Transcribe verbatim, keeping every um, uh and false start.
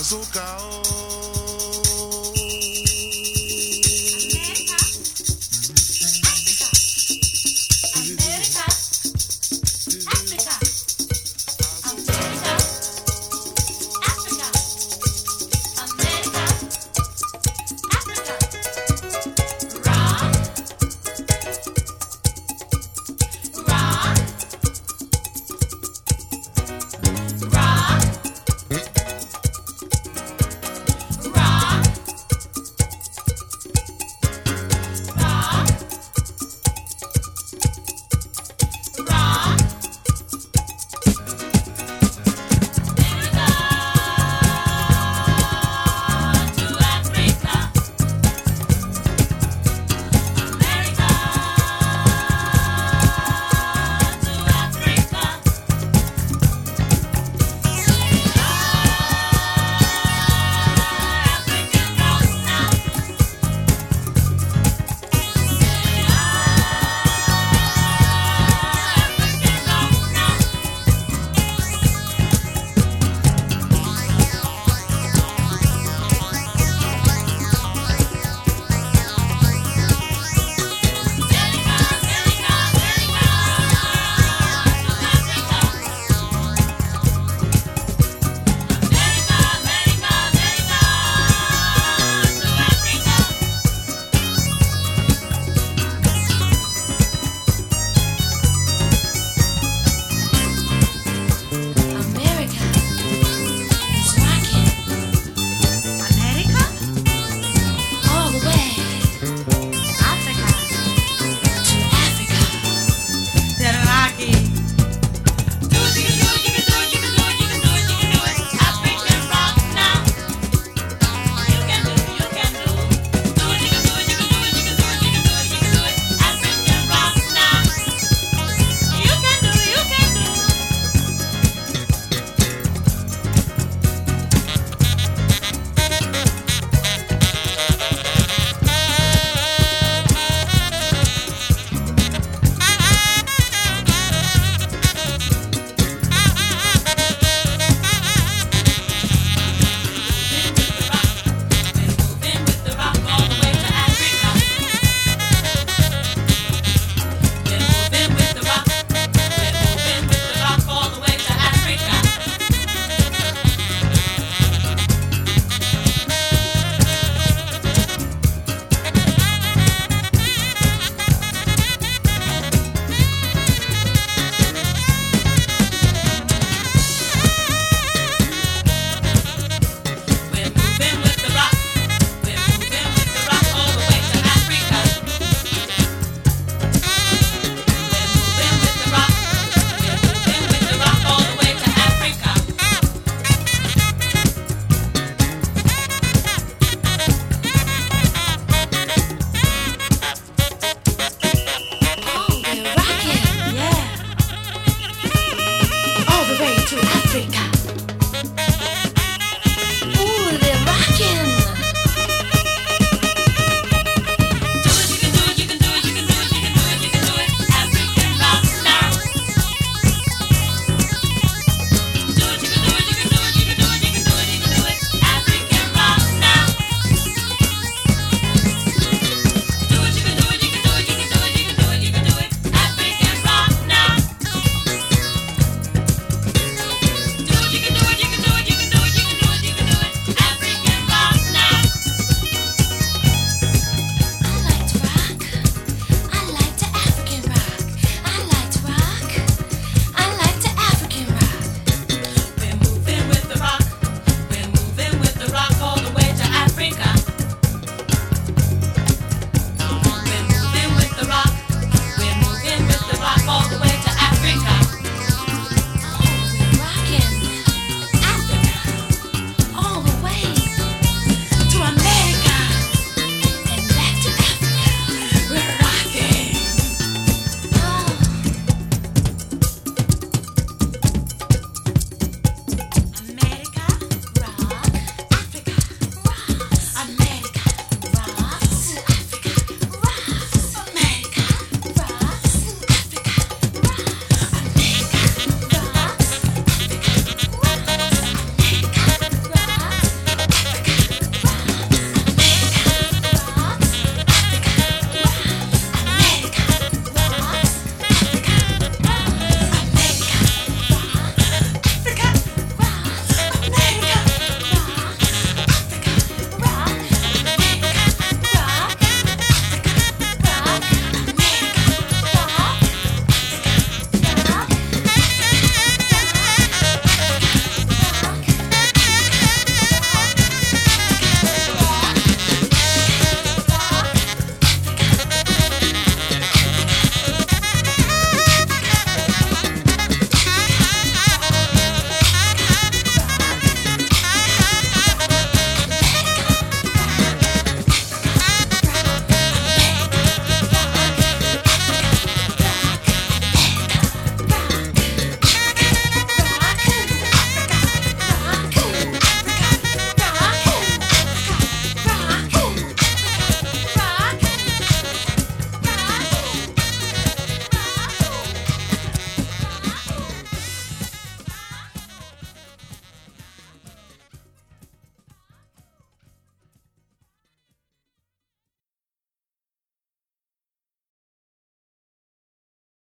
Bazooka, oh. America, Africa, America, Africa, America, Africa, rock, rock, rock, rock, rock, rock. America is rocking. America? All the way. Africa to Africa. They're rocking. Do it, you can do it, you can do it, you can do it, you can do it, you can do it. African rock now. You can do, you can do. Do it, you can do it, you can do it, you can do it, you can do it, you can do it. African rock now. You can do, you can do. Moving with the rock all the way to Africa. We're moving with the rock. We're moving with the rock all the way to Africa. We're moving with the rock. We're moving with the rock all the way to Africa. We're moving with the rock. We're moving with the rock all the way to Africa. Oh, we're rocking. Yeah. All the way to Africa.